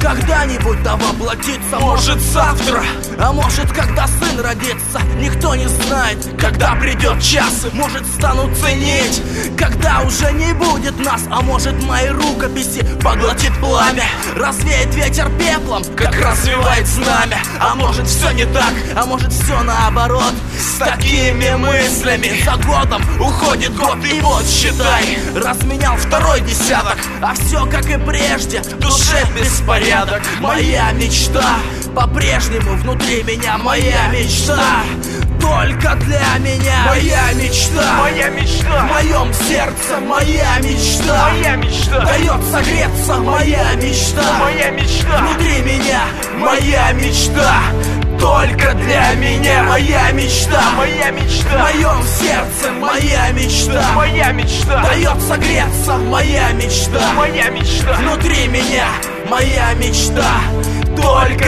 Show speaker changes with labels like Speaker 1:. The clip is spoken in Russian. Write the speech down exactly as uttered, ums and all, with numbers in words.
Speaker 1: когда-нибудь да воплотится, может завтра, а может когда сын родится. Никто не знает, когда придет час, может станут ценить, когда уже не будет нас. А может мои рукописи поглотит пламя, развеет ветер пеплом, как развивает знамя. А может все не так, а может все наоборот. С такими мыслями за годом уходит год. И вот считай, разменял второй десяток, а все как и прежде, в душе беспорядок. Моя мечта по-прежнему внутри меня, моя мечта только для меня. Моя мечта,
Speaker 2: моя мечта,
Speaker 1: в моем сердце моя мечта,
Speaker 2: моя мечта
Speaker 1: дает согреться, моя мечта,
Speaker 2: моя мечта
Speaker 1: внутри меня, моя мечта только для меня. Моя мечта,
Speaker 2: моя мечта,
Speaker 1: в моем сердце моя мечта,
Speaker 2: моя мечта
Speaker 1: дает согреться, моя мечта,
Speaker 2: моя мечта
Speaker 1: внутри меня, моя мечта только